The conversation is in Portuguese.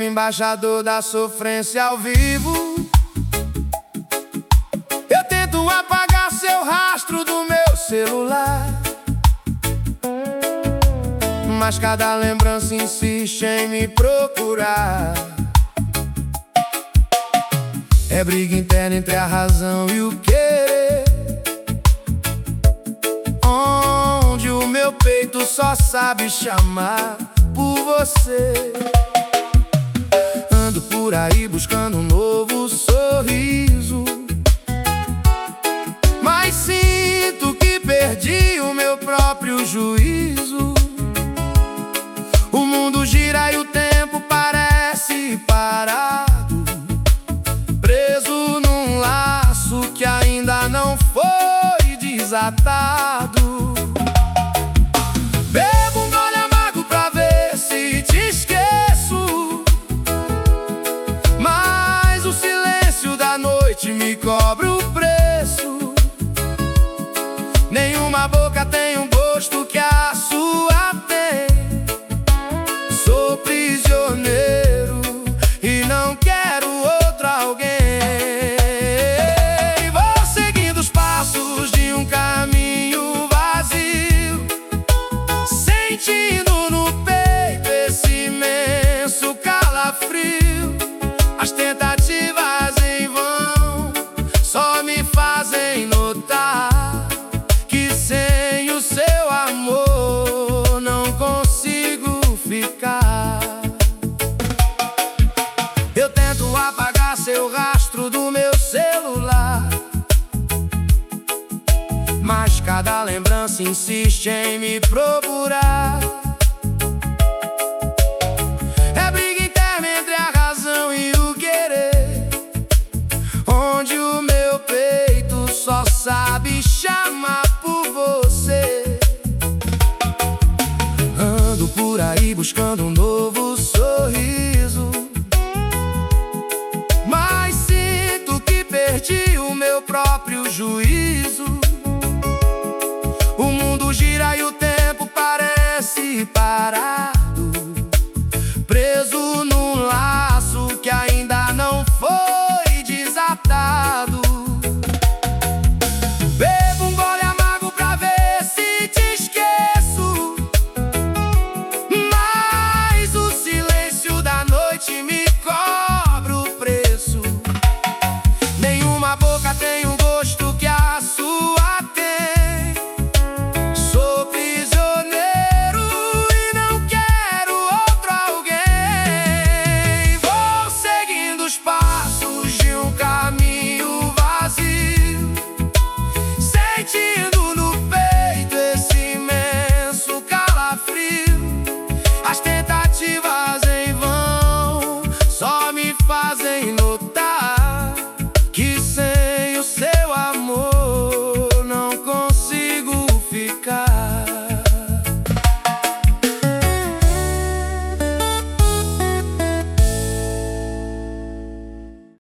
embaixador da sofrência ao vivo. Eu tento apagar seu rastro do meu celular, mas cada lembrança insiste em me procurar. É briga interna entre a razão e o querer, onde o meu peito só sabe chamar por você. Ando por aí buscando um novo sorriso, mas sinto que perdi o meu próprio juízo. O mundo gira e o tempo parece parado, preso num laço que ainda não foi desatado. Bebo um gole amargo pra ver se te esqueço, mas o silêncio da noite me cobra o preço. Nenhuma boca tem um gosto que a sua tem. Sou prisioneiro e não quero outro alguém. Vou seguindo os passos de um caminho vazio, sentindo no peito esse imenso calafrio. As tentativas em vão só me fazem notar que sem o seu amor não consigo ficar. Eu tento apagar seu rastro do meu celular, mas cada lembrança insiste em me procurar. É briga interna entre a razão e o querer, onde o meu peito só sabe chamar por você. Ando por aí buscando um novo sorriso, mas sinto que perdi o meu próprio juízo. O mundo gira e o tempo parece parar,